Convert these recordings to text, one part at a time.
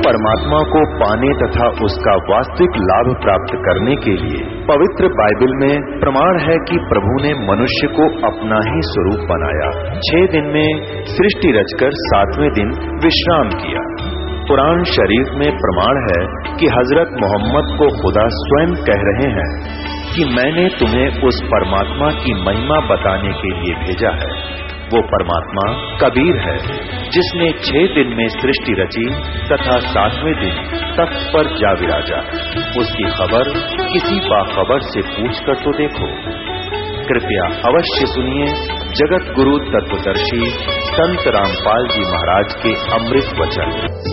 परमात्मा को पाने तथा उसका वास्तविक लाभ प्राप्त करने के लिए पवित्र बाइबल में प्रमाण है कि प्रभु ने मनुष्य को अपना ही स्वरूप बनाया। 6 दिन में सृष्टि रचकर 7वें दिन विश्राम किया। कुरान शरीफ में प्रमाण है कि हजरत मोहम्मद को खुदा स्वयं कह रहे हैं कि मैंने तुम्हें उस परमात्मा की महिमा बताने के लिए भेजा है। वो परमात्मा कबीर है जिसने 6 दिन में सृष्टि रची तथा 7वें दिन तख्त पर जा विराजा। उसकी खबर किसी बाखबर से पूछ कर तो देखो। कृपया अवश्य सुनिए जगत गुरु तत्वदर्शी संत रामपाल जी महाराज के अमृत वचन।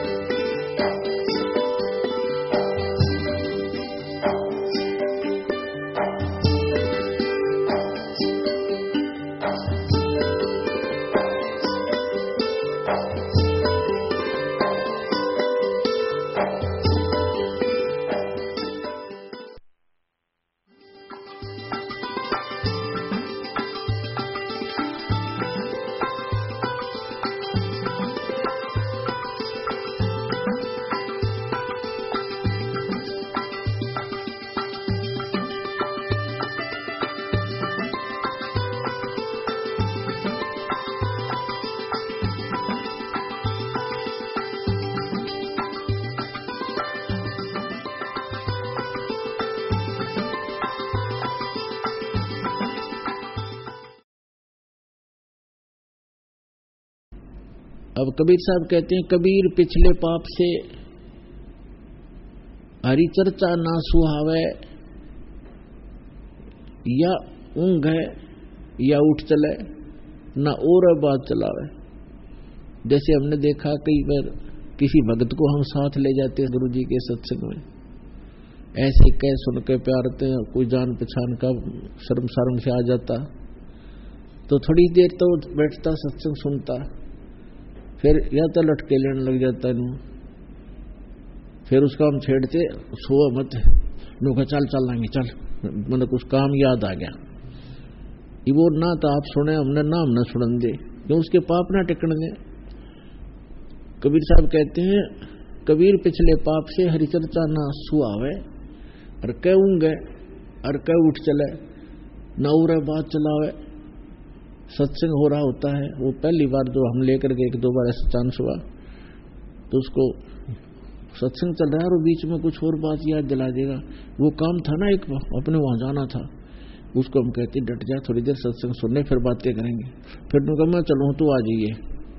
अब कबीर साहब कहते हैं, कबीर पिछले पाप से हरि चर्चा ना सुहावे, या ऊंघ है या उठ चले, ना और बात चलावे। जैसे हमने देखा कई बार किसी भक्त को हम साथ ले जाते हैं गुरु जी के सत्संग में, ऐसे कह सुन के प्यारते हैं, कोई जान पहचान का शर्म शर्म से आ जाता, तो थोड़ी देर तो बैठता सत्संग सुनता, फिर या तो लटके लेने लग जाता है। फिर उसका हम छेड़ते, सो मत नूखा चल चलेंगे चल, मतलब कुछ काम याद आ गया। वो ना तो आप सुने हमने ना हमने सुन दे, क्यों उसके पाप ना टिकन दे। कबीर साहब कहते हैं, कबीर पिछले पाप से हरिचर्चा ना सुहावे, और कहूंगे और कह उठ चले, ना उरे बात चलावे। सत्संग हो रहा होता है, वो पहली बार जो हम लेकर के 1-2 बार ऐसा चांस हुआ, तो उसको सत्संग चल रहा है और बीच में कुछ और बात याद दिला देगा। वो काम था ना, एक अपने वहां जाना था, उसको हम कहते डट जा, थोड़ी देर सत्संग सुनने फिर बातें करेंगे। फिर तो कहा मैं चलूँ तो आ जाइए,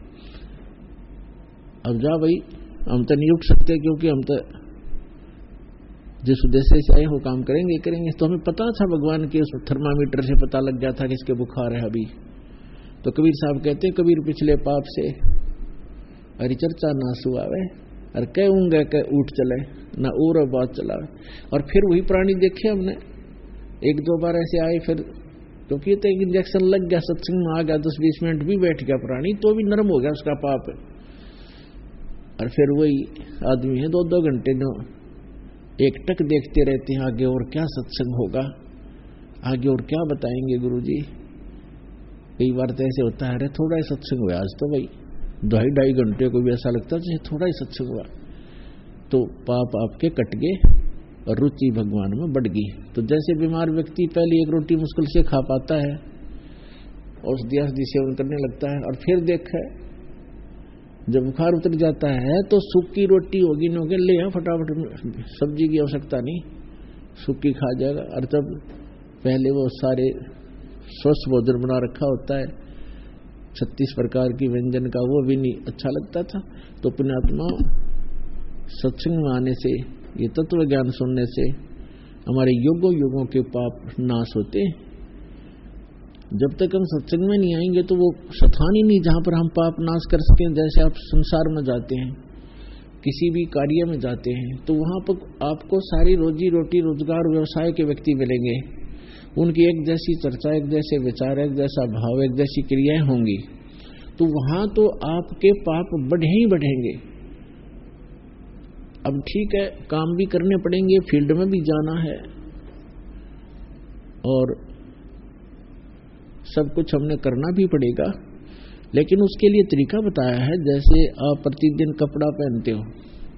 अब जा भाई, हम तो नहीं उठ सकते क्योंकि हम तो जिस उद्देश्य से आए वो काम करेंगे। तो हमें पता था भगवान के उस थर्मामीटर से पता लग गया था किसके बुखार है अभी। तो कबीर साहब कहते हैं, कबीर पिछले पाप से हरिचर्चा ना सुहावे, और कहूंगा कह उठ चले, ना और बात चलावे। और फिर वही प्राणी देखे हमने 1-2 बार ऐसे आए, फिर क्योंकि तो एक इंजेक्शन लग गया, सत्संग में आ गया, 10-20 मिनट भी बैठ गया प्राणी, तो भी नरम हो गया उसका पाप। और फिर वही आदमी है 2-2 घंटे न एक टक देखते रहते हैं, आगे और क्या सत्संग होगा, आगे और क्या बताएंगे गुरुजी। कई बार तो ऐसे होता है, अरे थोड़ा ही सत्संग हुआ आज तो भाई, 2.5 घंटे को भी ऐसा लगता है जैसे थोड़ा ही सत्संग हुआ। तो पाप आपके कट गए और रुचि भगवान में बढ़ गई। तो जैसे बीमार व्यक्ति पहले एक रोटी मुश्किल से खा पाता है, औषधि सेवन करने लगता है, और फिर देखा जब बुखार उतर जाता है तो सूखी रोटी होगी न होगी, ले फटाफट, सब्जी की आवश्यकता नहीं, सूखी खा जाएगा। और तब पहले वो सारे स्वस्थ भोजन बना रखा होता है 36 प्रकार की व्यंजन का, वो भी नहीं अच्छा लगता था। तो पुण्यात्मा सत्संग में आने से, ये तत्व ज्ञान सुनने से हमारे युगों के पाप नाश होते हैं। जब तक हम सत्संग में नहीं आएंगे तो वो स्थान ही नहीं जहां पर हम पाप नाश कर सकें। जैसे आप संसार में जाते हैं, किसी भी कार्य में जाते हैं, तो वहां पर आपको सारी रोजी रोटी रोजगार व्यवसाय के व्यक्ति मिलेंगे, उनकी एक जैसी चर्चा, एक जैसे विचार, एक जैसा भाव, एक जैसी क्रियाएं होंगी। तो वहां तो आपके पाप बढ़े ही बढ़ेंगे। अब ठीक है, काम भी करने पड़ेंगे, फील्ड में भी जाना है, और सब कुछ हमने करना भी पड़ेगा, लेकिन उसके लिए तरीका बताया है। जैसे आप प्रतिदिन कपड़ा पहनते हो,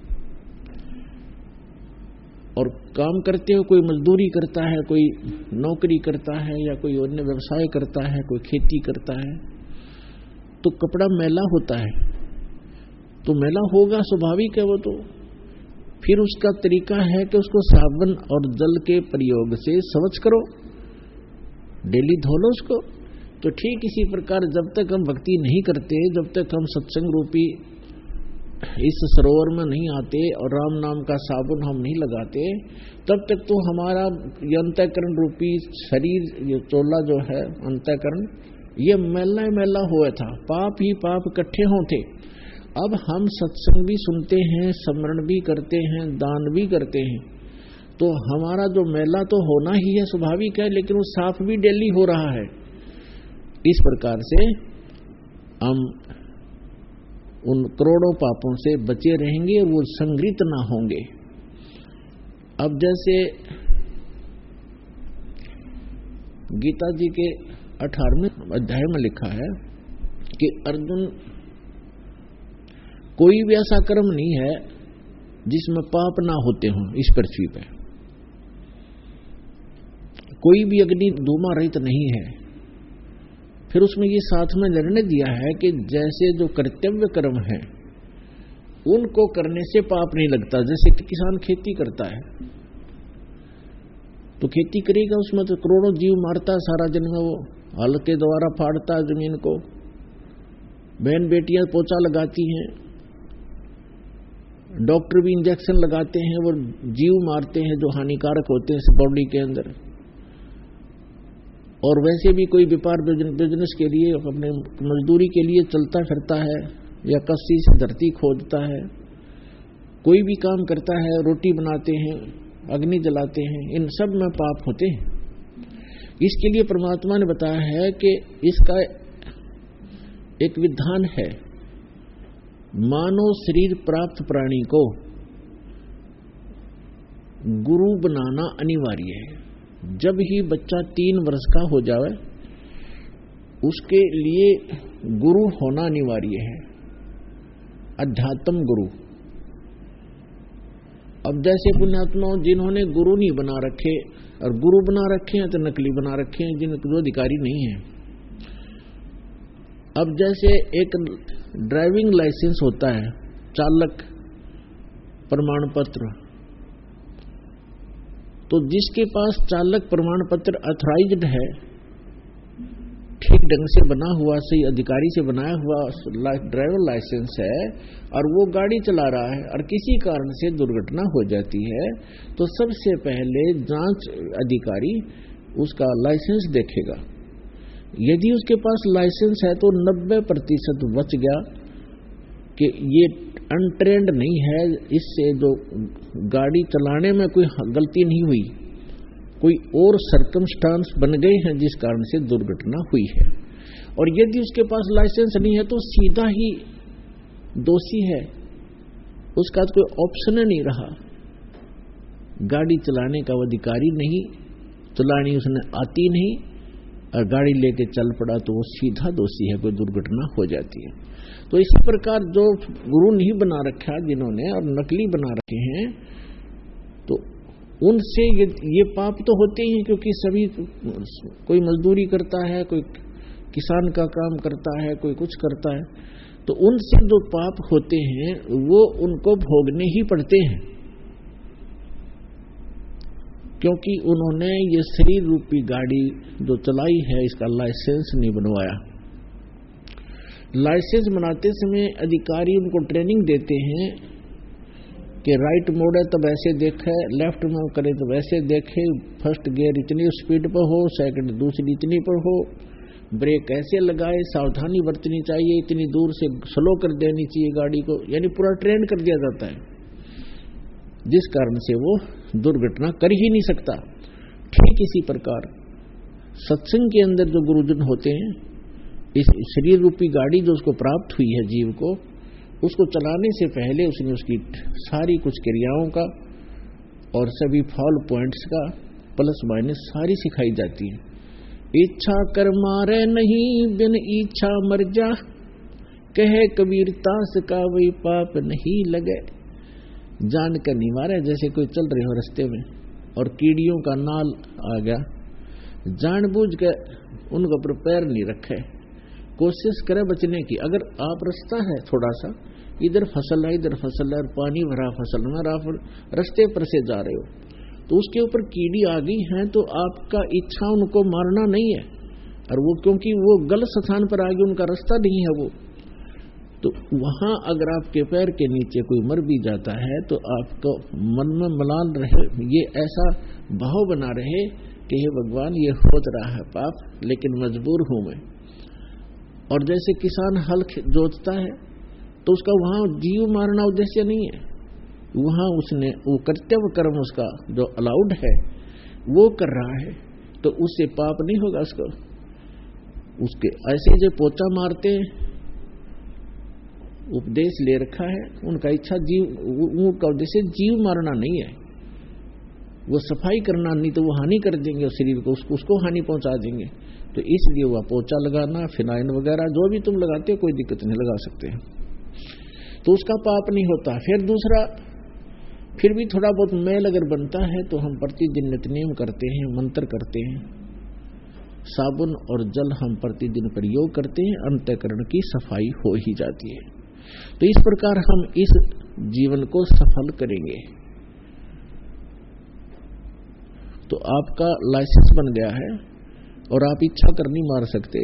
और काम करते हो, कोई मजदूरी करता है, कोई नौकरी करता है, या कोई अन्य व्यवसाय करता है, कोई खेती करता है, तो कपड़ा मैला होता है, तो मैला होगा, स्वाभाविक है वो। तो फिर उसका तरीका है कि उसको साबुन और जल के प्रयोग से स्वच्छ करो, डेली धो लो उसको। तो ठीक इसी प्रकार जब तक हम भक्ति नहीं करते, जब तक हम सत्संग रूपी इस सरोवर में नहीं आते और राम नाम का साबुन हम नहीं लगाते, तब तक तो हमारा ये अंतःकरण रूपी शरीर, ये चोला जो है अंतःकरण, ये मैला मैला हुआ था, पाप ही पाप इकट्ठे होते। अब हम सत्संग भी सुनते हैं, स्मरण भी करते हैं, दान भी करते हैं, तो हमारा जो मैला तो होना ही है, स्वाभाविक है, लेकिन वो साफ भी डेली हो रहा है। इस प्रकार से हम उन करोड़ों पापों से बचे रहेंगे और वो संग्रहित ना होंगे। अब जैसे गीता जी के 18वें अध्याय में लिखा है कि अर्जुन, कोई भी ऐसा कर्म नहीं है जिसमें पाप ना होते हों इस पृथ्वी पे। कोई भी अग्नि धूमा रहित नहीं है। फिर उसमें ये साथ में निर्णय दिया है कि जैसे जो कर्तव्य कर्म है उनको करने से पाप नहीं लगता। जैसे कि किसान खेती करता है, तो खेती करेगा, उसमें तो करोड़ों जीव मारता है सारा दिन में, वो हल के द्वारा फाड़ता है जमीन को, बहन बेटियां पोछा लगाती हैं, डॉक्टर भी इंजेक्शन लगाते हैं, वो जीव मारते हैं जो हानिकारक होते हैं इस बॉडी के अंदर। और वैसे भी कोई व्यापार बिजनेस के लिए, अपने मजदूरी के लिए चलता फिरता है, या कस्सी से धरती खोदता है, कोई भी काम करता है, रोटी बनाते हैं, अग्नि जलाते हैं, इन सब में पाप होते हैं। इसके लिए परमात्मा ने बताया है कि इसका एक विधान है, मानव शरीर प्राप्त प्राणी को गुरु बनाना अनिवार्य है। जब ही बच्चा 3 वर्ष का हो जाए, उसके लिए गुरु होना अनिवार्य है, अध्यात्म गुरु। अब जैसे पुण्यात्माओं जिन्होंने गुरु नहीं बना रखे, और गुरु बना रखे हैं तो नकली बना रखे हैं, जिनके जो अधिकारी नहीं है। अब जैसे एक ड्राइविंग लाइसेंस होता है, चालक प्रमाण पत्र, तो जिसके पास चालक प्रमाण पत्र अथॉराइज्ड है, ठीक ढंग से बना हुआ, सही अधिकारी से बनाया हुआ ड्राइवर लाइसेंस है, और वो गाड़ी चला रहा है और किसी कारण से दुर्घटना हो जाती है, तो सबसे पहले जांच अधिकारी उसका लाइसेंस देखेगा। यदि उसके पास लाइसेंस है तो 90% बच गया कि ये अनट्रेंड नहीं है, इससे जो गाड़ी चलाने में कोई गलती नहीं हुई, कोई और सर्कमस्टांस बन गए हैं जिस कारण से दुर्घटना हुई है। और यदि उसके पास लाइसेंस नहीं है तो सीधा ही दोषी है, उसका तो कोई ऑप्शन नहीं रहा, गाड़ी चलाने का वो अधिकारी नहीं, चलानी उसने आती नहीं, और गाड़ी लेके चल पड़ा तो वो सीधा दोषी है, कोई दुर्घटना हो जाती है। तो इसी प्रकार जो गुरु नहीं बना रखा जिन्होंने, और नकली बना रखे हैं, तो उनसे ये पाप तो होते ही हैं, क्योंकि सभी, कोई मजदूरी करता है, कोई किसान का काम करता है, कोई कुछ करता है, तो उनसे जो पाप होते हैं वो उनको भोगने ही पड़ते हैं, क्योंकि उन्होंने ये शरीर रूपी गाड़ी जो चलाई है इसका लाइसेंस नहीं बनवाया। लाइसेंस बनाते समय अधिकारी उनको ट्रेनिंग देते हैं कि राइट मोड़ है तो वैसे देखे, लेफ्ट में करे तो वैसे देखे, फर्स्ट गियर इतनी स्पीड पर हो, सेकंड दूसरी इतनी पर हो, ब्रेक ऐसे लगाए, सावधानी बरतनी चाहिए, इतनी दूर से स्लो कर देनी चाहिए गाड़ी को, यानी पूरा ट्रेन कर दिया जाता है, जिस कारण से वो दुर्घटना कर ही नहीं सकता। ठीक इसी प्रकार सत्संग के अंदर जो गुरुजन होते हैं, इस शरीर रूपी गाड़ी जो उसको प्राप्त हुई है जीव को, उसको चलाने से पहले उसने उसकी सारी कुछ क्रियाओं का और सभी फॉल पॉइंट्स का प्लस माइनस सारी सिखाई जाती है। इच्छा कर मारे नहीं, बिन इच्छा मर जा, कहे कबीर तास का वही पाप नहीं लगे। जान कर नहीं मारे। जैसे कोई चल रहे हो रास्ते में और कीड़ियों का नाल आ गया, जानबूझ के उनके ऊपर पैर नहीं रखे, कोशिश करे बचने की। अगर आप रास्ता है थोड़ा सा, इधर फसल है इधर फसल है और पानी भरा फसल में, आप रास्ते पर से जा रहे हो तो उसके ऊपर कीड़ी आ गई है, तो आपका इच्छा उनको मारना नहीं है, और वो क्योंकि वो गलत स्थान पर आ गई, उनका रास्ता नहीं है वो, तो वहां अगर आपके पैर के नीचे कोई मर भी जाता है तो आपको मन में मलाल रहे, ये ऐसा भाव बना रहे कि हे भगवान ये हो रहा है पाप, लेकिन मजबूर हूं मैं। और जैसे किसान हल जोतता है तो उसका वहां जीव मारना उद्देश्य नहीं है, वहां उसने वो कर्तव्य कर्म उसका जो अलाउड है वो कर रहा है, तो उससे पाप नहीं होगा उसको। उसके ऐसे जो पोचा मारते उपदेश ले रखा है, उनका इच्छा जीव, उनका उद्देश्य जीव मारना नहीं है, वो सफाई करना, नहीं तो वो हानि कर देंगे उस शरीर को, उसको हानि पहुंचा देंगे। तो इसलिए वह पोचा लगाना, फिनाइन वगैरह जो भी तुम लगाते हो कोई दिक्कत नहीं, लगा सकते हैं, तो उसका पाप नहीं होता। फिर दूसरा, फिर भी थोड़ा बहुत मैल अगर बनता है तो हम प्रतिदिन नित्यनेम करते हैं, मंत्र करते हैं, साबुन और जल हम प्रतिदिन प्रयोग करते हैं, अंतःकरण की सफाई हो ही जाती है। तो इस प्रकार हम इस जीवन को सफल करेंगे। तो आपका लाइसेंस बन गया है और आप इच्छा कर नहीं मार सकते।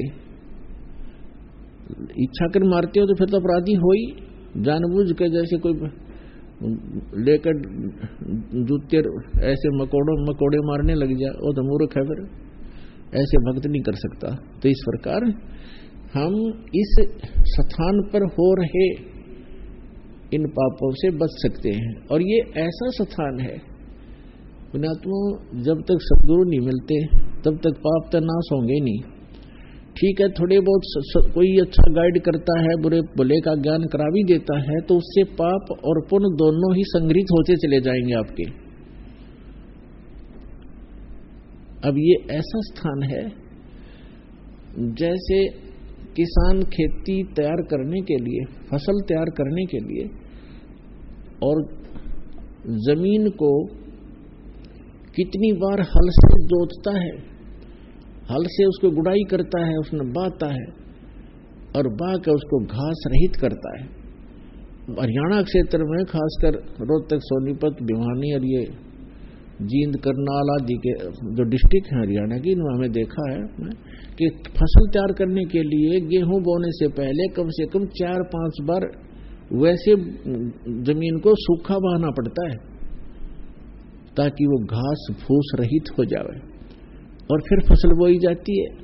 इच्छा कर मारते हो तो फिर तो अपराधी हो ही, जानबूझ के जैसे कोई लेकर जूते ऐसे मकोड़े मारने लग जाए, वो तो मूर्ख है, फिर ऐसे भक्त नहीं कर सकता। तो इस प्रकार हम इस स्थान पर हो रहे इन पापों से बच सकते हैं। और ये ऐसा स्थान है पुण्यात्मा, जब तक सद्गुरु नहीं मिलते तब तक पाप तो नाश होंगे नहीं। ठीक है, थोड़े बहुत कोई अच्छा गाइड करता है, बुरे भले का ज्ञान करा भी देता है, तो उससे पाप और पुण्य दोनों ही संग्रहित होते चले जाएंगे आपके। अब ये ऐसा स्थान है जैसे किसान खेती तैयार करने के लिए, फसल तैयार करने के लिए और जमीन को कितनी बार हल से जोतता है, हल से उसको गुड़ाई करता है, उसमें बाता है और बा कर उसको घास रहित करता है। हरियाणा क्षेत्र में खासकर रोहतक, सोनीपत, भिवानी और ये जींद, करनाल आदि के जो डिस्ट्रिक्ट हैं हरियाणा की, इनमें हमें देखा है कि फसल तैयार करने के लिए गेहूं बोने से पहले कम से कम 4-5 बार वैसे जमीन को सूखा बहाना पड़ता है ताकि वो घास फूस रहित हो जाए और फिर फसल बोई जाती है।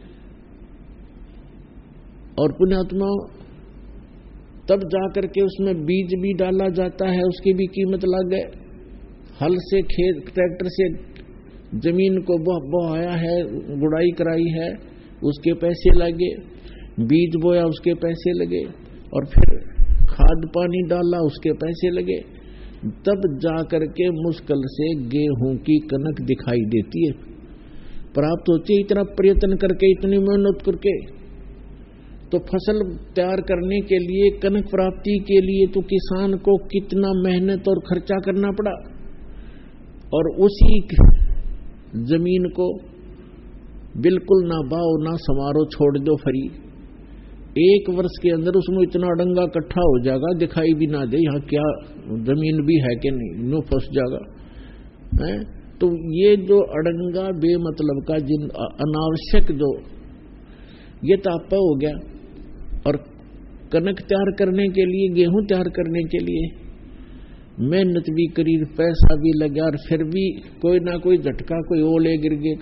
और पुण्यात्मा तब जाकर के उसमें बीज भी डाला जाता है, उसकी भी कीमत लगे। हल से खेत ट्रैक्टर से जमीन को बोहाया है, गुड़ाई कराई है, उसके पैसे लगे, बीज बोया उसके पैसे लगे, और फिर खाद पानी डाला उसके पैसे लगे, तब जाकर के मुश्किल से गेहूं की कनक दिखाई देती है, प्राप्त होती है। इतना प्रयत्न करके, इतनी मेहनत करके, तो फसल तैयार करने के लिए, कनक प्राप्ति के लिए तो किसान को कितना मेहनत और खर्चा करना पड़ा। और उसी जमीन को बिल्कुल ना बाओ ना समारो, छोड़ दो फरी, 1 वर्ष के अंदर उसमें इतना अड़ंगा इकट्ठा हो जाएगा, दिखाई भी ना दे यहाँ क्या जमीन भी है कि नहीं, नो फंस जाएगा है। तो ये जो अड़ंगा बेमतलब का, जिन अनावश्यक जो ये तापा हो गया। और कनक तैयार करने के लिए, गेहूं तैयार करने के लिए मेहनत भी करी, पैसा भी लगा, और फिर भी कोई ना कोई झटका, कोई ओले गिर गए,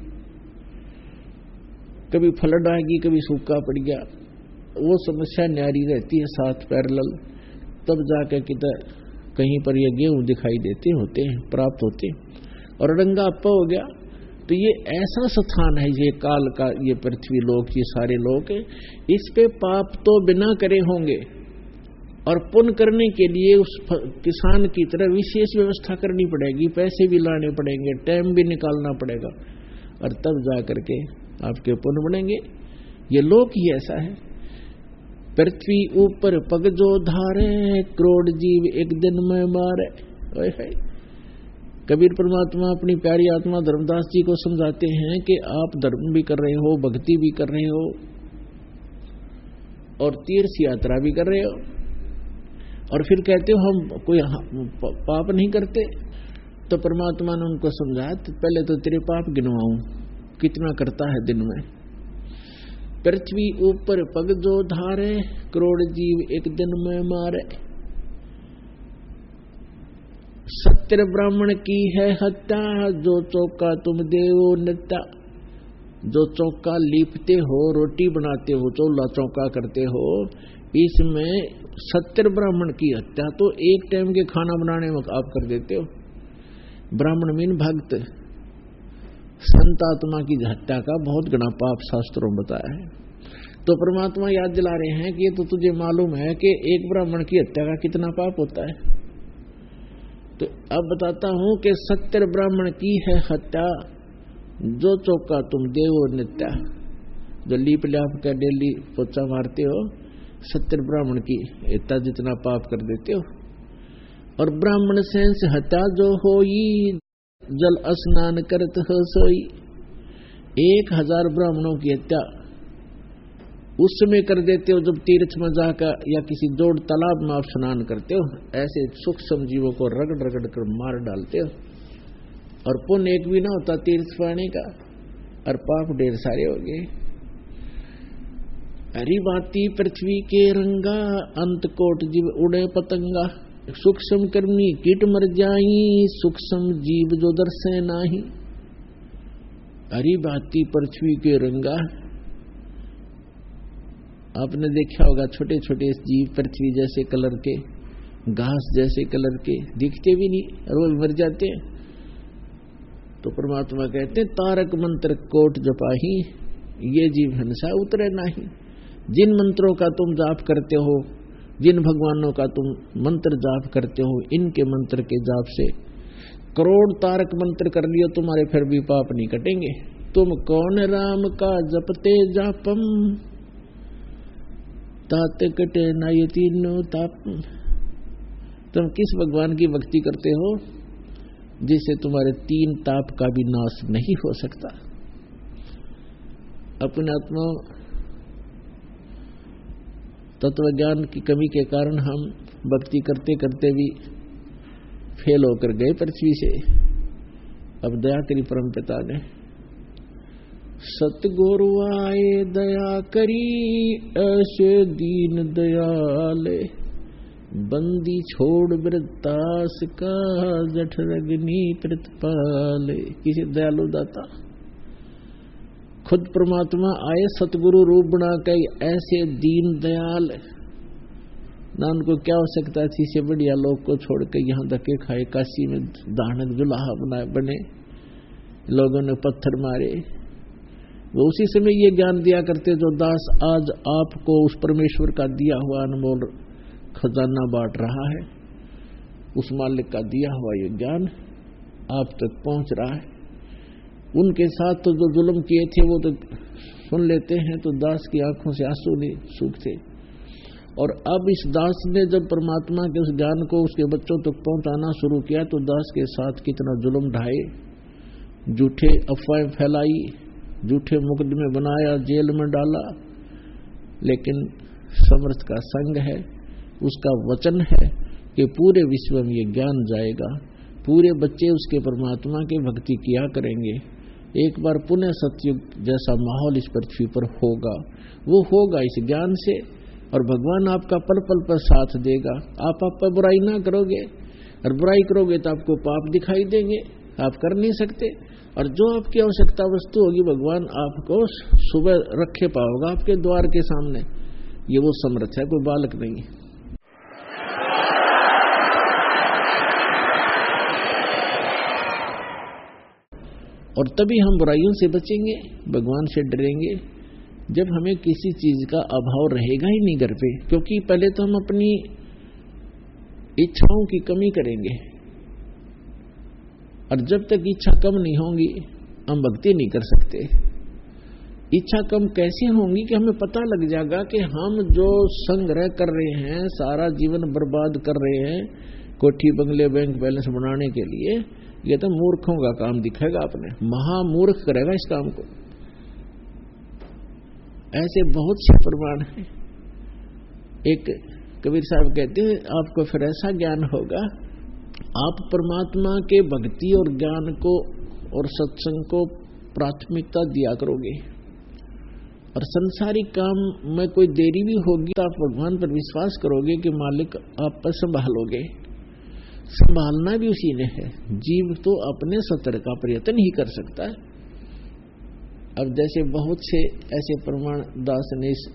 कभी फ्लड आ गई, कभी सूखा पड़ गया, वो समस्या न्यारी रहती है साथ पैरेलल। तब जाकर किधर कहीं पर ये गेहूं दिखाई देते होते हैं, प्राप्त होते, और अड़ंगा अप्पा हो गया। तो ये ऐसा स्थान है, ये काल का, ये पृथ्वी लोक, ये सारे लोक, इस पे पाप तो बिना करे होंगे, और पुण्य करने के लिए उस किसान की तरह विशेष व्यवस्था करनी पड़ेगी, पैसे भी लाने पड़ेंगे, टाइम भी निकालना पड़ेगा, और तब जाकर के आपके पुण्य बनेंगे। ये लोक ही ऐसा है। पृथ्वी ऊपर पग जो धारे, करोड़ जीव एक दिन में मारे। कबीर परमात्मा अपनी प्यारी आत्मा धर्मदास जी को समझाते हैं कि आप धर्म भी कर रहे हो, भक्ति भी कर रहे हो और तीर्थ यात्रा भी कर रहे हो, और फिर कहते हो हम कोई पाप नहीं करते। तो परमात्मा ने उनको समझाया, पहले तो तेरे पाप गिनवाऊं, कितना करता है दिन में। पृथ्वी ऊपर पग जो धारे, करोड़ जीव एक दिन में मारे। सत्य ब्राह्मण की है हत्या, जो चौका तुम देवो नित्या। जो चौका लीपते हो, रोटी बनाते हो, चूल्हा चौका करते हो, इसमें सत्य ब्राह्मण की हत्या तो एक टाइम के खाना बनाने में आप कर देते हो। ब्राह्मण मीन भक्त, संत आत्मा की हत्या का बहुत गणा पाप शास्त्रों में बताया है। तो परमात्मा याद दिला रहे हैं कि ये तो तुझे मालूम है कि एक ब्राह्मण की हत्या का कितना पाप होता है। तो अब बताता हूं कि सत्य ब्राह्मण की है हत्या, जो चौका तुम देवो नित्या। जो लीप ल्याप कर डेली पोचा मारते हो, सत्य ब्राह्मण की इतना जितना पाप कर देते हो। और ब्राह्मण सेंस हत्या जो होई, जल स्नान करत हो सोई। 1000 ब्राह्मणों की हत्या उस समय कर देते हो जब तीर्थ में जाकर या किसी जोड़ तालाब में आप स्नान करते हो। ऐसे सूक्ष्म जीवों को रगड़ रगड़ कर मार डालते हो, और पुण्य एक भी ना होता तीर्थ पाने का, और पाप ढेर सारे हो गए। हरी बाती पृथ्वी के रंगा, अंत कोट जीव उड़े पतंगा। सूक्ष्म कर्मी कीट मर जाई, सूक्ष्म जीव जो दर्शे नाही। हरी बाती पृथ्वी के रंगा। आपने देखा होगा छोटे छोटे जीव पृथ्वी जैसे कलर के, घास जैसे कलर के, दिखते भी नहीं और वो मर जाते हैं। तो परमात्मा कहते हैं तारक मंत्र कोट जपाही, ये जीव हिंसा उतरे नहीं। जिन मंत्रों का तुम जाप करते हो, जिन भगवानों का तुम मंत्र जाप करते हो, इनके मंत्र के जाप से करोड़ तारक मंत्र कर लियो तुम्हारे, फिर भी पाप नहीं कटेंगे। तुम कौन राम का जपते जापम, तात कटे ना ये तीनों ताप। तुम किस भगवान की भक्ति करते हो जिससे तुम्हारे 3 ताप का भी नाश नहीं हो सकता। अपने आत्मा तत्व ज्ञान की कमी के कारण हम भक्ति करते करते भी फेल होकर गए पृथ्वी से। अब दया करी परम पिता ने, सतगुरु आए दया करी, ऐसे दीन दयाले। बंदी छोड़ वृत्तास का, जठरग्नि प्रतिपाले। किसी दयालु दाता खुद परमात्मा आए सतगुरु रूप बना के, ऐसे दीन दयाल। ना उनको क्या हो सकता थी से बढ़िया लोग को छोड़ के यहाँ धक्के खाए, काशी में दानक जुलाहा बने, लोगों ने पत्थर मारे। वो उसी समय ये ज्ञान दिया करते जो दास आज आपको उस परमेश्वर का दिया हुआ अनमोल खजाना बांट रहा है। उस मालिक का दिया हुआ ये ज्ञान आप तक पहुंच रहा है। उनके साथ तो जो जुल्म किए थे वो तो सुन लेते हैं, तो दास की आंखों से आंसू नहीं सूखते। और अब इस दास ने जब परमात्मा के उस ज्ञान को उसके बच्चों तक पहुंचाना शुरू किया, तो दास के साथ कितना जुल्म ढाए, झूठे अफवाहें फैलाई, झूठे मुकदमे बनाया, जेल में डाला। लेकिन समर्थ का संग है, उसका वचन है कि पूरे विश्व में ये ज्ञान जाएगा, पूरे बच्चे उसके परमात्मा की भक्ति किया करेंगे। एक बार पुनः सतयुग जैसा माहौल इस पृथ्वी पर होगा, वो होगा इस ज्ञान से, और भगवान आपका पल पल पर साथ देगा। आप पर बुराई ना करोगे, और बुराई करोगे तो आपको पाप दिखाई देंगे, आप कर नहीं सकते। और जो आपकी आवश्यकता वस्तु होगी भगवान आपको सुबह रखे पाओगा आपके द्वार के सामने। ये वो समर्थ है, कोई बालक नहीं है। और तभी हम बुराइयों से बचेंगे, भगवान से डरेंगे, जब हमें किसी चीज का अभाव रहेगा ही नहीं घर पे। क्योंकि पहले तो हम अपनी इच्छाओं की कमी करेंगे, और जब तक इच्छा कम नहीं होगी हम भक्ति नहीं कर सकते। इच्छा कम कैसे होंगी कि हमें पता लग जाएगा कि हम जो संग्रह कर रहे हैं, सारा जीवन बर्बाद कर रहे हैं कोठी बंगले बैंक बैलेंस बनाने के लिए, ये तो मूर्खों का काम दिखेगा। आपने महामूर्ख करेगा इस काम को। ऐसे बहुत से प्रमाण हैं। एक कबीर साहब कहते हैं, आपको फिर ऐसा ज्ञान होगा, आप परमात्मा के भक्ति और ज्ञान को और सत्संग को प्राथमिकता दिया करोगे, और संसारिक काम में कोई देरी भी होगी तो आप भगवान पर विश्वास करोगे कि मालिक आप पर संभालोगे। संभालना भी उसी ने है। जीव तो अपने सत्तर का प्रयत्न ही कर सकता है। अब जैसे बहुत से ऐसे प्रमाण दास ने इस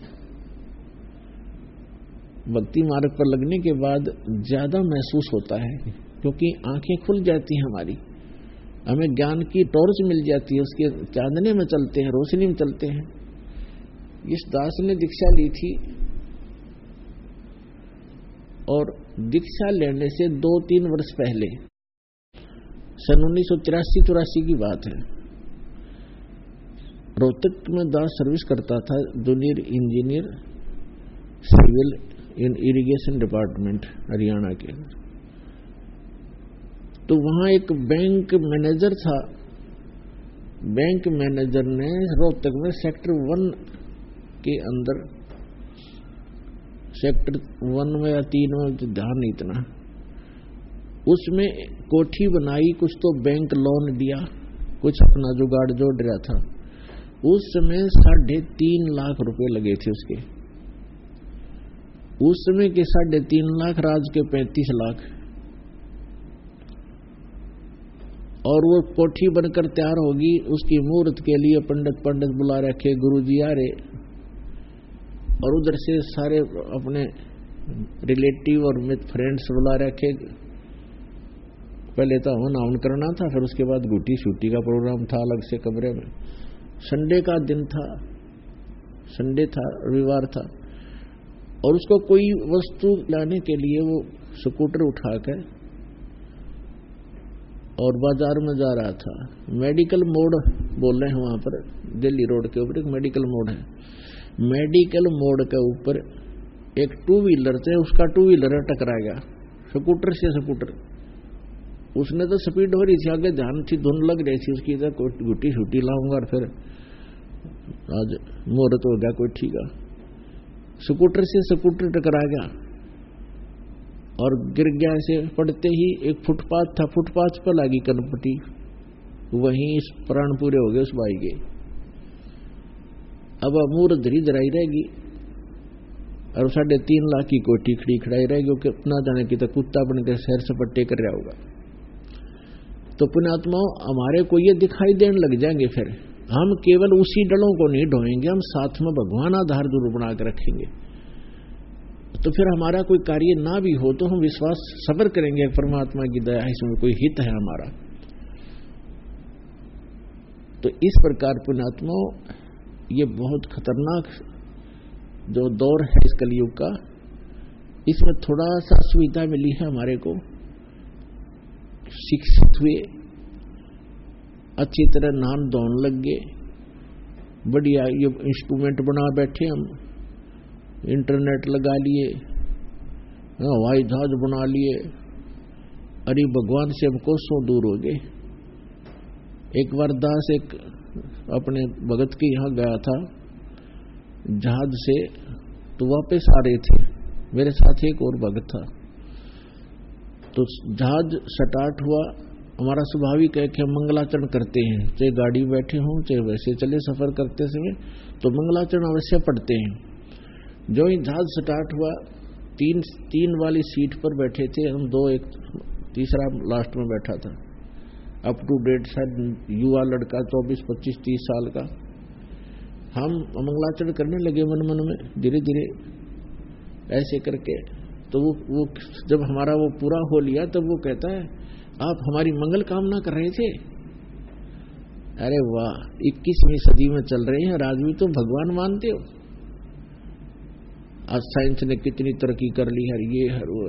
भक्ति मार्ग पर लगने के बाद ज्यादा महसूस होता है, क्योंकि आंखें खुल जाती हैं हमारी, हमें ज्ञान की टॉर्च मिल जाती है, उसके चांदने में चलते हैं, रोशनी में चलते हैं। इस दास ने दीक्षा ली थी और दीक्षा लेने से 2-3 वर्ष पहले, सन 1983-84 की बात है, रोहतक में दास सर्विस करता था, junior engineer civil in irrigation department Haryana के। तो वहां एक बैंक मैनेजर था। बैंक मैनेजर ने रोहतक में सेक्टर 1 के अंदर, सेक्टर 1 में या 3 में ध्यान नहीं इतना, उसमें कोठी बनाई, कुछ तो बैंक लोन दिया, कुछ अपना जुगाड़ जोड़ रहा था। उस समय 3.5 लाख रुपए लगे थे उसके। उस समय के 3.5 लाख, राज के 35 लाख। और वो कोठी बनकर तैयार होगी, उसकी मुहूर्त के लिए पंडित बुला रखे, गुरुजी आ रहे, और उधर से सारे अपने रिलेटिव और मित्र फ्रेंड्स बुला रखे। पहले तो हवन आवन करना था, फिर उसके बाद गुटी शूटी का प्रोग्राम था अलग से कमरे में। संडे का दिन था, संडे था, रविवार था, और उसको कोई वस्तु लाने के लिए वो स्कूटर उठाकर और बाजार में जा रहा था। मेडिकल मोड़ बोल रहे हैं वहां पर, दिल्ली रोड के ऊपर एक मेडिकल मोड़ है। मेडिकल मोड़ के ऊपर एक 2 व्हीलर से उसका 2 व्हीलर टकरा गया, स्कूटर से स्कूटर। उसने तो स्पीड हो रही थी, आगे ध्यान थी, धुन लग रही थी उसकी, तो गुटी शूटी लाऊंगा और फिर आज मुहूर्त हो गया कोई ठीक है। स्कूटर से स्कूटर टकरा गया और गिर गया। ऐसे पड़ते ही एक फुटपाथ था, फुटपाथ पर लगी कनपटी, वहीं इस प्राण पूरे हो गए उस भाई के। अब अमूर धरी धराई रहेगी और 3.5 लाख की कोठी खड़ी खड़ाई रहेगी, क्योंकि अपना जाने की तो कुत्ता बनकर सैर सपट्टे कर रहा होगा। तो पुण्यात्माओं, हमारे को ये दिखाई देने लग जाएंगे, फिर हम केवल उसी डलों को नहीं ढोएंगे, हम साथ में भगवान आधार जरूर बना कर रखेंगे। तो फिर हमारा कोई कार्य ना भी हो तो हम विश्वास सब्र करेंगे, परमात्मा की दया है, इसमें कोई हित है हमारा। तो इस प्रकार पुण्यात्माओं, ये बहुत खतरनाक जो दौर है इस कलयुग का, इसमें थोड़ा सा सुविधा मिली है हमारे को, शिक्षित हुए, अच्छी तरह नाम दौड़ लग गए, बढ़िया ये इंस्ट्रूमेंट बना बैठे हम, इंटरनेट लगा लिए, हवाई जहाज बना लिए, अरे भगवान से हम कोसों दूर हो गए। एक बार दास एक अपने भगत के यहाँ गया था जहाज से, तो वापस आ रहे थे, मेरे साथ एक और भगत था। तो जहाज स्टार्ट हुआ, हमारा स्वाभाविक है कि हम मंगलाचरण करते हैं, चाहे गाड़ी में बैठे हों चाहे वैसे चले सफर करते समय, तो मंगलाचरण अवश्य पढ़ते हैं। जो ही जहाज स्टार्ट हुआ, तीन वाली सीट पर बैठे थे हम, 2 एक तीसरा लास्ट में बैठा था, अप टू डेट शायद युवा लड़का 24, 25, 30 साल का। हम मंगलाचरण करने लगे मन मन में, धीरे धीरे ऐसे करके। तो वो जब हमारा वो पूरा हो लिया, तब वो कहता है, आप हमारी मंगल कामना कर रहे थे। अरे वाह, 21वीं सदी में चल रहे हैं, आज भी तुम भगवान मानते हो। आज साइंस ने कितनी तरक्की कर ली है, ये हर वो।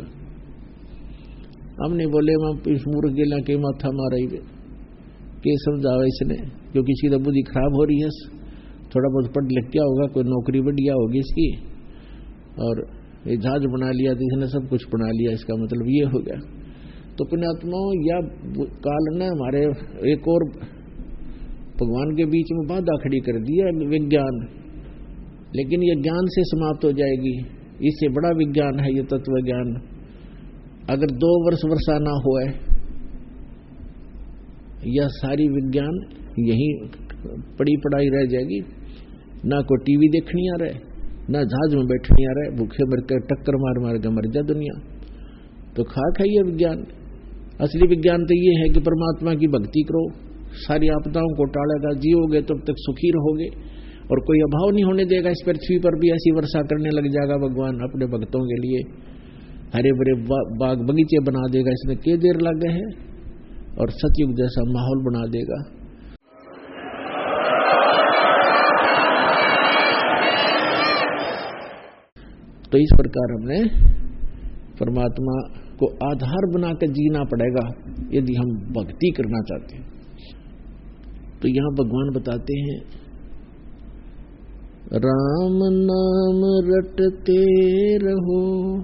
हमने बोले इस मूर्ख गिला के माथा मारा ही के समझावा इसने, क्योंकि इसकी तो बुद्धि खराब हो रही है, थोड़ा बहुत पढ़ लिख गया होगा, कोई नौकरी बढ़िया होगी इसकी, और ये जहाज बना लिया तो इसने सब कुछ बना लिया, इसका मतलब ये हो गया। तो पुण्यात्माओं, या काल ने हमारे एक और भगवान के बीच में बाधा खड़ी कर दिया, विज्ञान, लेकिन ये ज्ञान से समाप्त हो जाएगी। इससे बड़ा विज्ञान है ये तत्व ज्ञान। अगर 2 वर्ष वर्षा ना होए, यह सारी विज्ञान यही पड़ी पड़ाई रह जाएगी, ना कोई टीवी देखनी आ रहे, ना जहाज में बैठनी आ रहे, भूखे मर कर टक्कर मार मार के मर जा दुनिया। तो खाक है ये विज्ञान। असली विज्ञान तो ये है कि परमात्मा की भक्ति करो, सारी आपदाओं को टालेगा, जियोगे तब तक सुखी रहोगे, और कोई अभाव नहीं होने देगा। इस पृथ्वी पर भी ऐसी वर्षा करने लग जाएगा भगवान अपने भक्तों के लिए, हरे भरे बाग बगीचे बना देगा, इसमें क्या देर लगे है, और सतयुग जैसा माहौल बना देगा। तो इस प्रकार हमने परमात्मा को आधार बनाकर जीना पड़ेगा यदि हम भक्ति करना चाहते हैं। तो यहां भगवान बताते हैं, राम नाम रटते रहो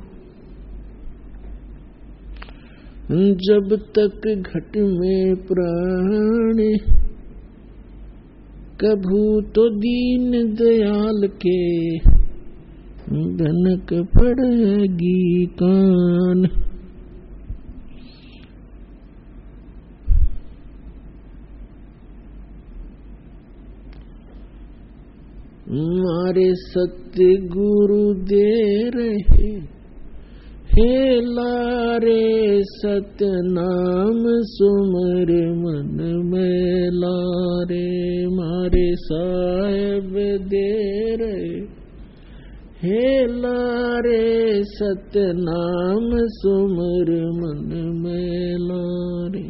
जब तक घट में प्राण, कभू तो दीन दयाल के धनक पड़ेगी कान। मारे सत्य गुरु दे रहे, हे लारे सत्य नाम सुमर मन में लारे। मारे साहेब दे रहे, हे लारे सत्य नाम सुमर मन में लारे।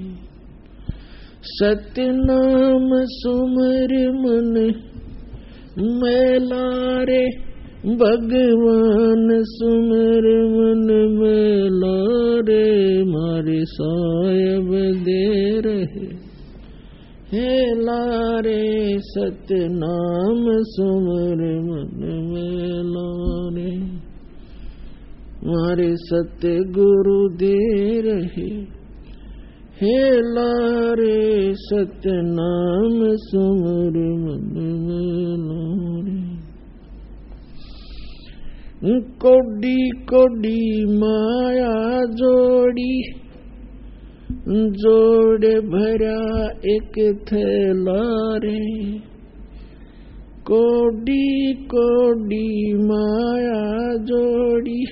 सत्य नाम सुमर मन में लारे, भगवान सुमर मन में लारे। मारे साहेब दे रहे, हे लारे सत्य नाम सुमर मन में लारे। मारे सत्य गुरु दे रहे, हे लारे सत्य नाम सुमर मन में लारे। कोडी कोडी माया जोड़ी, जोड़े भरा एक थैला रे। कोडी कोडी माया जोड़ी,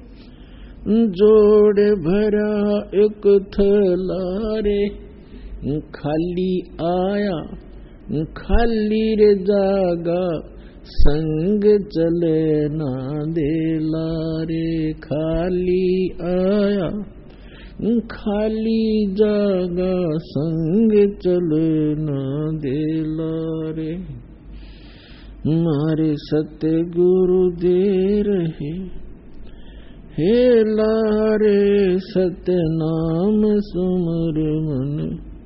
जोड़े भरा एक थैला रे। खाली आया खाली रे जागा, संग चले ना देला रे। खाली आया खाली जागा, संग चले ना देला रे। मारे सत्य गुरु दे रहे, हे लारे सत्य नाम सुमर मन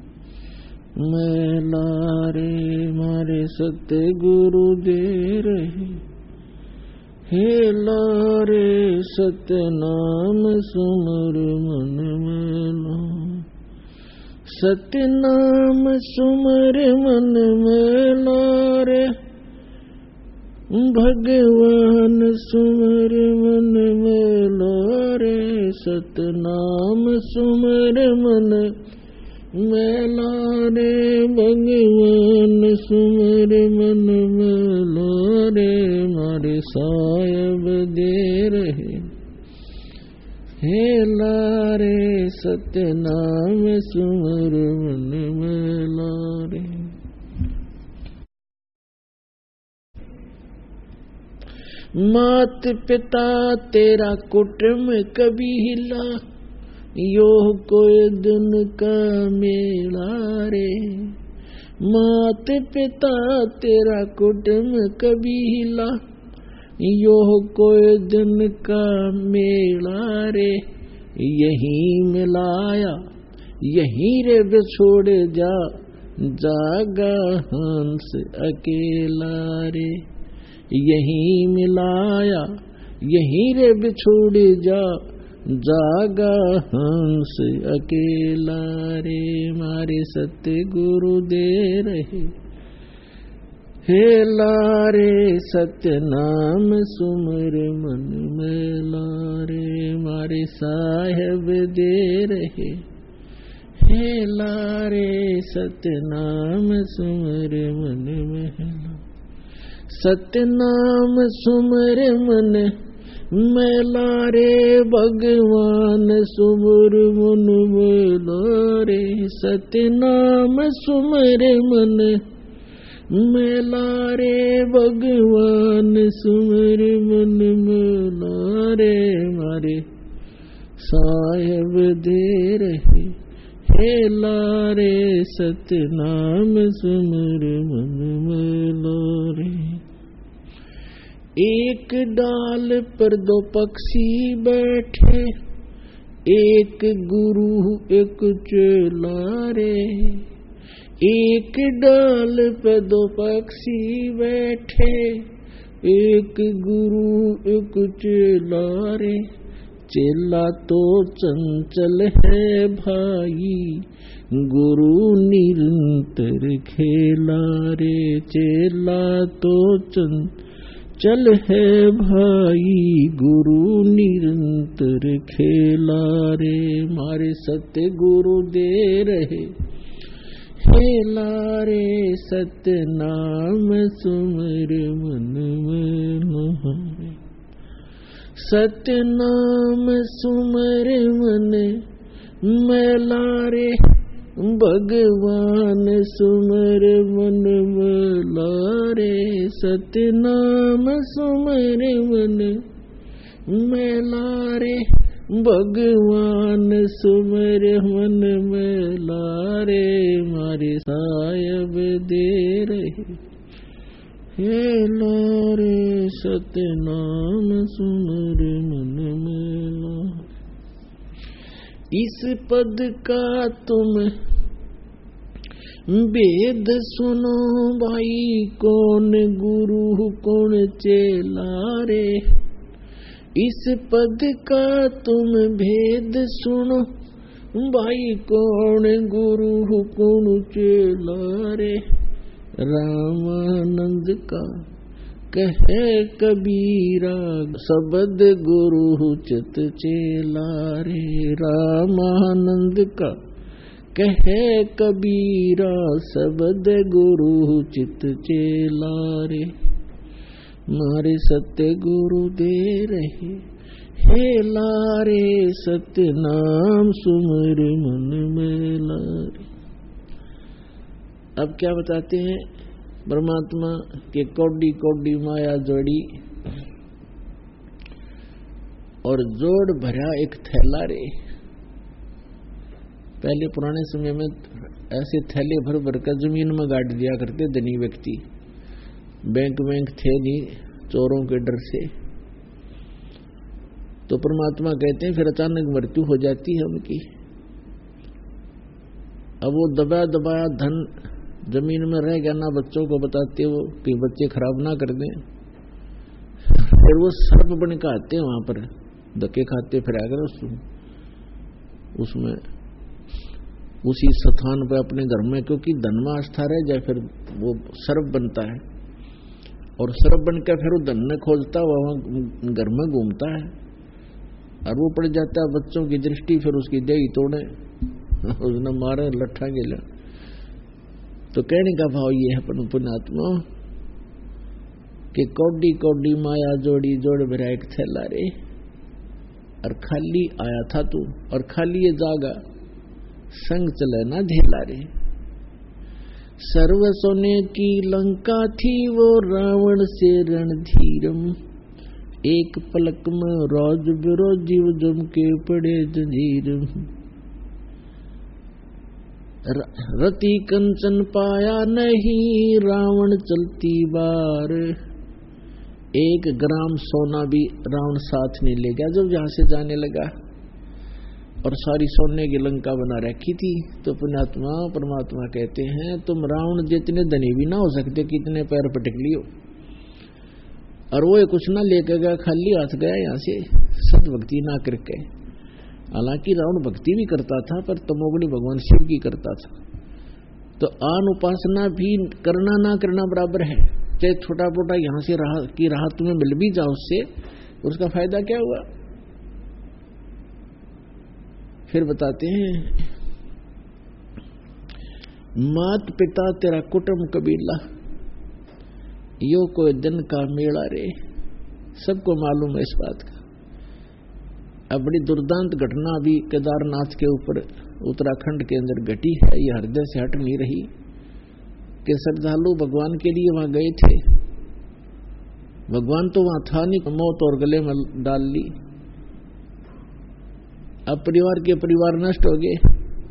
में लारे। मारे सत्य गुरु दे रहे, हे लारे सत्य नाम सुमर मन में लारे। सत्य नाम सुमर मन में लारे, भगवान सुमर मन में लारे। सत्य नाम सुमर मन में लारे, भगवान सुमर मन में लारे। मारे साहेब दे रहे, हे लारे सत्य नाम सुमर मन में लारे। मात पिता तेरा कुटुंब कभी हिला, यो कोई दिन का मेला रे। मात पिता तेरा कुटुंब कभी हिला, यो कोई दिन का मेला रे। यहीं मिलाया यहीं रे बिछोड़ जा, जागा हंस अकेला रे। यहीं मिलाया यहीं रे बिछुड़ जा, जागा हंस अकेला रे। मारे सत्य गुरु दे रहे हे लारे, सत्य नाम सुमर मन में लारे। मारे साहेब दे रहे हे लारे, सत्य नाम सुमर मन में। सत्य नाम सुमर मन में लारे, भगवान सुमर मन में लारे। सत्य नाम सुमर मन में लारे, भगवान सुमर मन में लारे। मारे साहेब दे रहे हे लारे, सत्य नाम सुमर मन में लारे। एक डाल पर दो पक्षी बैठे, एक गुरु एक चेला रे। एक डाल पे दो पक्षी बैठे, एक गुरु एक चेला रे। चेला तो चंचल है भाई, गुरु निरंतर खेला रे। चेला तो चंचल है भाई, गुरु निरंतर खेला रे। मारे सत्य गुरु दे रहे हे लारे, सत्य नाम सुमर मन में लारे। सत्य नाम सुमर मन में लारे, भगवान सुमर मन में लारे। सत्य नाम सुमर मन में लारे, भगवान सुमर मन में लारे। मारे साहेब दे रहे हे लारे, सत्य नाम सुमर मन में लारे। इस पद का तुम वेद सुनो भाई, कौन गुरु कौन चेला रे। इस पद का तुम भेद सुनो भाई, कौन गुरु कौन चेला रे। रामानंद का कहे कबीरा, शब्द गुरु चित चेला रे। रामानंद का कहे कबीरा, शब्द गुरु चित चेला रे। मारे सत्य गुरु दे रहे हे लारे, सत्य नाम सुमर मन में लारे। अब क्या बताते हैं, परमात्मा के कौड़ी कौड़ी माया जोड़ी और जोड़ भरा एक थैला रे। पहले पुराने समय में ऐसे थैले भर भर कर जमीन में गाड़ दिया करते धनी व्यक्ति। बैंक थे नहीं चोरों के डर से। तो परमात्मा कहते हैं फिर अचानक मृत्यु हो जाती है उनकी। अब वो दबाया दबाया धन जमीन में रह गया ना, बच्चों को बताते वो कि बच्चे खराब ना कर दें। फिर वो सर्प बन के आते हैं वहां पर, धक्के खाते फिर आकर उसमें उसी स्थान पर अपने घर में, क्योंकि धन में आस्था रह जाए फिर वो सर्प बनता है। और सर्प बन के फिर वो धन न खोजता, वहां घर में घूमता है और वो पड़ जाता है बच्चों की दृष्टि, फिर उसकी देह तोड़े, उसने मारे लट्ठा गिला। तो कहने का भाव ये है पुण्यात्मा कि कौडी कौडी माया जोड़ी जोड़ भरा एक थैला रे। और खाली आया था तू, और खाली ये जागा संग चले ना ढेला रे। सर्व सोने की लंका थी वो रावण से रणधीरम, एक पलक में रोज बिरोज जीव जम के पड़े जंजीरम। रति कंचन पाया नहीं रावण चलती बार, एक ग्राम सोना भी रावण साथ नहीं ले गया जब यहां से जाने लगा। और सारी सोने की लंका बना रखी थी। तो पुण्यात्मा परमात्मा कहते हैं तुम रावण जितने धनी भी ना हो सकते, कितने पैर पटक लियो। और वो कुछ ना लेकर गया, खाली हाथ गया यहाँ से, सत भक्ति ना करके। हालांकि रावण भक्ति भी करता था, पर तमोगुणी भगवान शिव की करता था। तो आन उपासना भी करना ना करना बराबर है। चाहे छोटा मोटा यहाँ से राहत तुम्हें मिल भी जाओ उससे, उसका फायदा क्या हुआ। फिर बताते हैं मात पिता तेरा कुटुंब कबीला, यो कोई दिन का मेला रे। सबको मालूम है इस बात का। अब बड़ी दुर्दांत घटना अभी केदारनाथ के ऊपर उत्तराखंड के अंदर घटी है, यह हृदय से हट नहीं रही कि श्रद्धालु भगवान के लिए वहां गए थे, भगवान तो वहां था नहीं, मौत और गले में डाल ली। अब परिवार के परिवार नष्ट हो गए।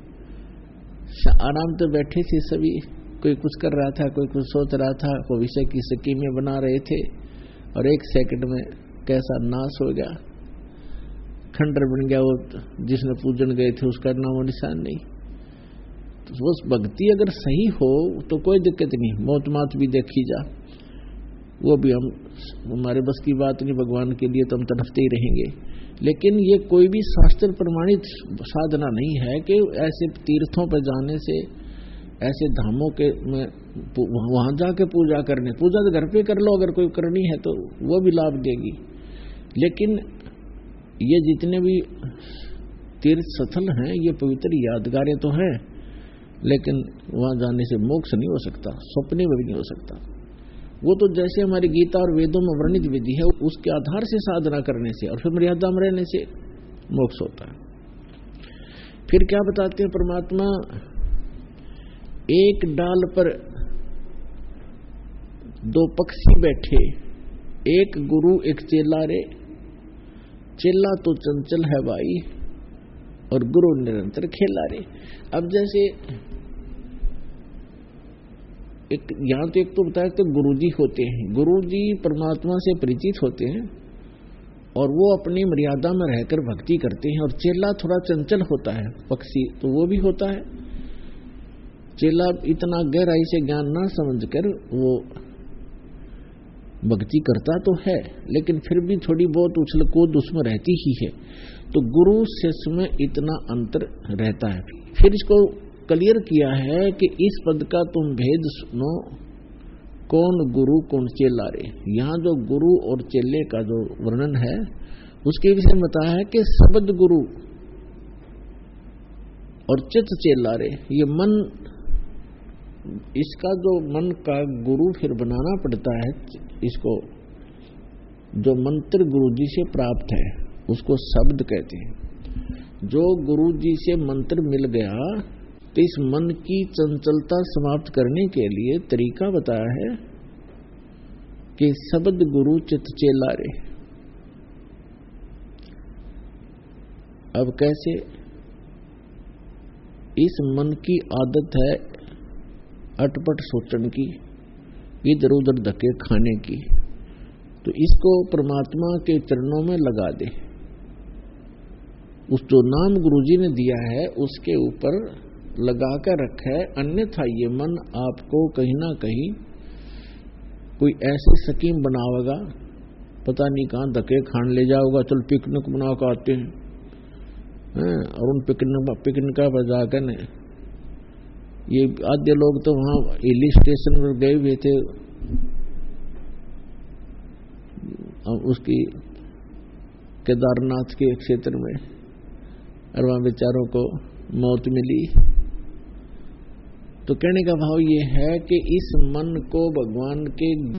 आराम तो बैठे थे सभी, कोई कुछ कर रहा था, कोई कुछ सोच रहा था, भविष्य की स्कीमें बना रहे थे, और एक सेकंड में कैसा नाश हो गया, खंडर बन गया। वो जिसने पूजन गए थे उसका नामो निशान नहीं। तो वो भक्ति अगर सही हो तो कोई दिक्कत नहीं, मौत मात भी देखी जा, वो भी हम हमारे बस की बात नहीं, भगवान के लिए तो हम तड़पते ही रहेंगे। लेकिन ये कोई भी शास्त्र प्रमाणित साधना नहीं है कि ऐसे तीर्थों पर जाने से, ऐसे धामों के में वहां जाके पूजा करने, पूजा तो घर पे कर लो अगर कोई करनी है तो, वो भी लाभ देगी। लेकिन ये जितने भी तीर्थ स्थल हैं ये पवित्र यादगारें तो हैं, लेकिन वहां जाने से मोक्ष नहीं हो सकता, सपने में भी नहीं हो सकता। वो तो जैसे हमारी गीता और वेदों में वर्णित विधि है, उसके आधार से साधना करने से और फिर मर्यादा में रहने से मोक्ष होता है। फिर क्या बताते हैं परमात्मा, एक डाल पर दो पक्षी बैठे, एक गुरु एक चेला रे। चेला तो चंचल है भाई और गुरु निरंतर खेला रे। अब जैसे एक यहाँ तो एक तो बताया तो गुरुजी होते हैं, गुरुजी परमात्मा से परिचित होते हैं और वो अपनी मर्यादा में रहकर भक्ति करते हैं। और चेला थोड़ा चंचल होता है, पक्षी तो वो भी होता है। चेला इतना गहराई से ज्ञान ना समझकर वो भक्ति करता तो है, लेकिन फिर भी थोड़ी बहुत उछल कूद उसमें रहती ही है। तो गुरु शिष्य में इतना अंतर रहता है। फिर इसको क्लियर किया है कि इस पद का तुम भेद सुनो, कौन गुरु कौन चेला रे। यहाँ जो गुरु और चेले का जो वर्णन है उसके विषय में बताया है कि शब्द गुरु और चित्त चेला रे। ये मन, इसका जो मन का गुरु फिर बनाना पड़ता है, इसको जो मंत्र गुरु जी से प्राप्त है उसको शब्द कहते हैं। जो गुरु जी से मंत्र मिल गया तो इस मन की चंचलता समाप्त करने के लिए तरीका बताया है कि शब्द गुरु चित्त चेला रे। अब कैसे, इस मन की आदत है अटपट सोचने की, इधर उधर धक्के खाने की, तो इसको परमात्मा के चरणों में लगा दे। उस जो नाम गुरुजी ने दिया है उसके ऊपर लगा कर रखा है, अन्यथा ये मन आपको कहीं ना कहीं कोई ऐसी स्कीम बनावेगा, पता नहीं कहां धक्के खान ले जाओगा। चल पिकनिक बना कर आते हैं, और उन पिकनिक पर जाकर ये आधे लोग तो वहां हिल स्टेशन पर गए हुए थे, उसकी केदारनाथ के क्षेत्र में, और वहां बेचारों को मौत मिली। तो कहने का भाव ये है कि इस मन को भगवान के